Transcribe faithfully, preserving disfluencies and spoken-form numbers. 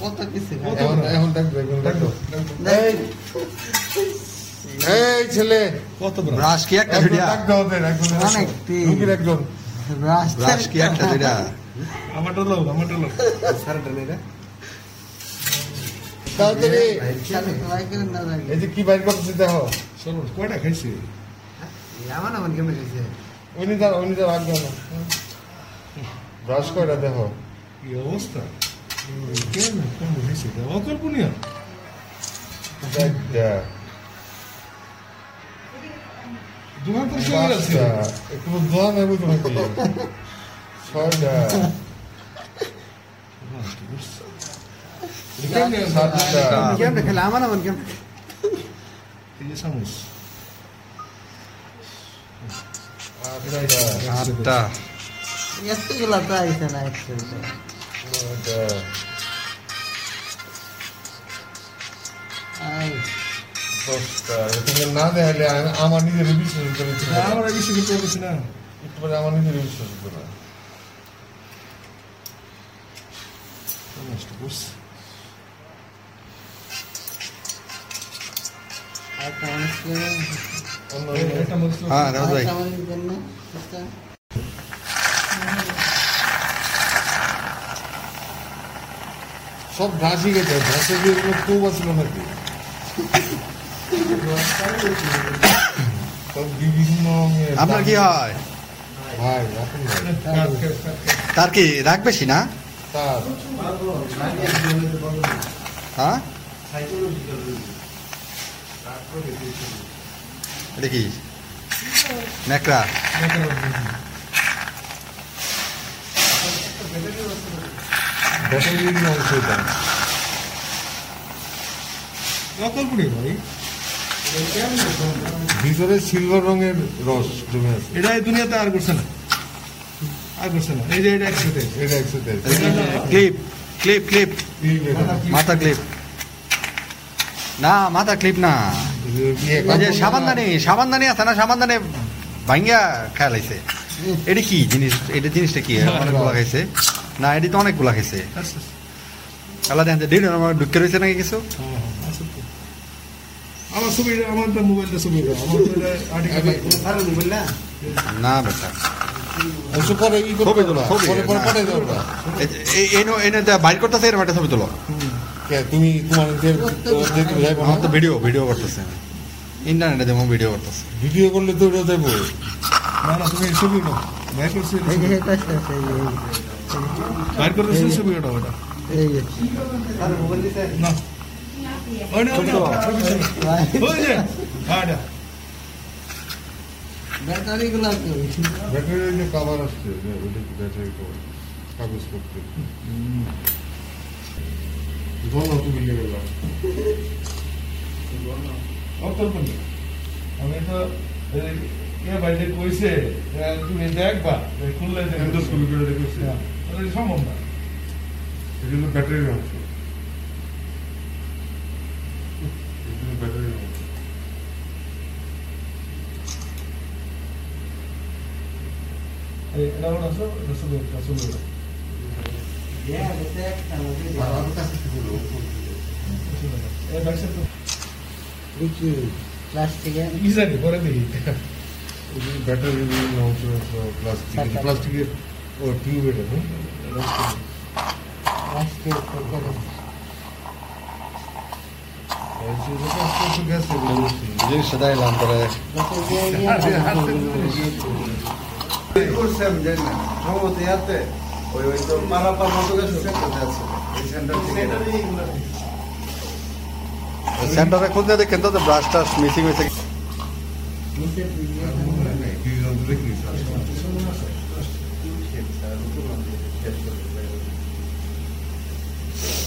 কত কিছু এখন এখন দেখো এখন দেখো এই এই ছেলে কত বড় ব্রাশ কি একটা একজন দুইটা ডাক দাও দেন একজন অনেক তিন। রুগীর একজন ব্রাশ কি একটা দুইটা আমারটা লোক আমারটা লোক তাড়াতাড়ি সাথে সবাই করে না লাগে এই যে কি বাইর করতেছে দেখো সর্বত কয়টা খাইছি আমার আমার কেমন গেছে উনি তার উনি তার রাখবে না ব্রাশ করে দেখো কি অবস্থা কেন কম খাইছি অকল্পনীয় দেখ দেখ দোকান তো চলে যাচ্ছে পাঁচটা। একটু দোয়া নেবো তোমাকে ছয়টা সাতটা কেমন খেলে আমার আমার কেমন এই যে চামচ আটটা আটটা এতগুলো তো আইসে না একশো নয়টা আই দশটা তুমি না দেখালে আ- আমার নিজের বিশ্বাস করে আমরা বেশি করতে পারছি না একটু পরে আমার নিজের বিশ্বাস করে নষ্ট করছি একটা মানুষ করে অন্য একটা মরিচ হ্যাঁ রাজ ভাই একটা মানুষের জন্য একটা সব ঘাসই গেছে ঘাসে দিয়ে কোনো খুব আসলো নাকি সব বিভিন্ন রঙের আপনার কি হয় ভাই এখন ভাই তার কি রাগ বেশি না তার হ্যাঁ এটা কি ন্যাকড়া ব্যাটারির অংশ এটা অকল্পনীয় ভাই ভিতরে সিলভার রঙের রস জমে আছে এটা এই দুনিয়াতে আর করছে না আর করছে না এই যে এটা একসাথে এটা একসাথে আছে। ক্লিপ ক্লিপ ক্লিপ এই যে এটা। মাথা ক্লিপ না মাথা ক্লিপ না ইয়ে, ওই যে সাবানদানি সাবানদানি আছে না সাবানদানি ভাঙ্গা খেয়াল আইছে এটা কি জিনিস এটা জিনিসটা কি অনেকগুলা খাইছে না এটি তো অনেকগুলা খাইছে আচ্ছা আলাদা দেখেন ডিনার আমার ঢুকে রয়েছে নাকি কিছু হ্যাঁ হ্যাঁ আছে তো। আমার ছবি আমার তো মোবাইলটা ছবি আমার তো এটা আর্টিকেল না বেটা অবশ্য পরে ই করতে ছবি হবে তোলো, না। ছবি, পরে পরে না। পাঠাই দেবো না। এনে এনে বাইর করতেছে এরকম একটা ছবি তোলো কে, তুমি তোমার যে- যেহেতু যাইবো না, আমার তো ভিডিও ভিডিও করতেছে ইন্টারনেটে যেমন ভিডিও করতেছে ভিডিও করলে তো ওটা দেবো না না তুমি এই ছবি নাও বাইর করছি এই যে এটা আছে বাইর করতেছি ছবি ওটা ওটা এই যে না ওই না ওই না, ছবি ছবি ওই যে হ্যাঁ এটা। ব্যাটারি গুলো ব্যাটারির যে কাভার আসছে যে ওটা কি ব্যাটারি কভার কাগজ করতে ধরো তুমি লেগে যাও অকল্পনীয় আমি তো এই কে বাইরে কইছে যে তুমি দেখবা যে খুললে যে এন্ডোস্কোপি করে দেখেছি হ্যাঁ, এটা সম্ভব না এটা হলো ব্যাটারির অংশ এটা হলো ব্যাটারির অংশ এই এটা ওটা আছে এটা ছবি এটা ছবি ওটা আর আমার কাছে কি হলো এই বাইসে তো দেখি প্লাস্টিকের ইজানি পরে দেখি ব্যাটারির বিভিন্ন অংশ প্লাস্টিক প্লাস্টিকের ও টিউব এটা হ্যাঁ প্লাস্টিক জিনিসটা দেখলাম পরে সেন্টারে খুঁজতে দেখেন তো ব্রাশ টাশ মিসিং হয়েছে নিচে